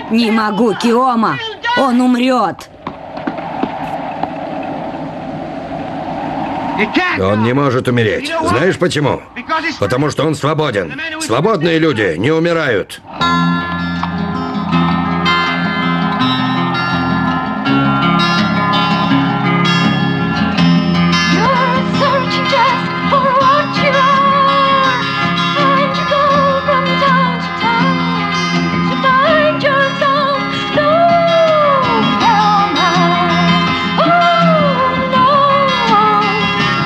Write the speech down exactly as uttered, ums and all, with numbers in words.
Не могу, Киома. Он умрет. Он не может умереть. Знаешь почему? Потому что он свободен. Свободные люди не умирают.